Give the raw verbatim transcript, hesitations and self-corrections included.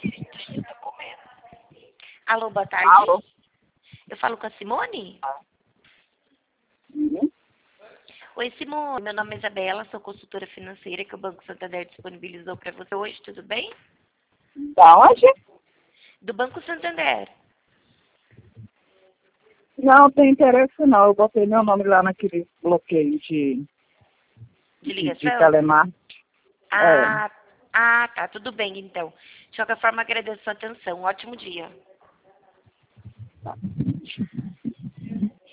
Alô, boa tarde. Alô? Eu falo com a Simone? Uhum. Oi, Simone. Meu nome é Isabela, sou consultora financeira que o Banco Santander disponibilizou para você hoje, tudo bem? Da onde? Do Banco Santander. Não tem interesse não. Eu botei meu nome lá naquele bloqueio de, De de, de ligação? telemarketing. Ah, ah, tá, tudo bem então. De qualquer forma, agradeço a sua atenção. Um ótimo dia. É.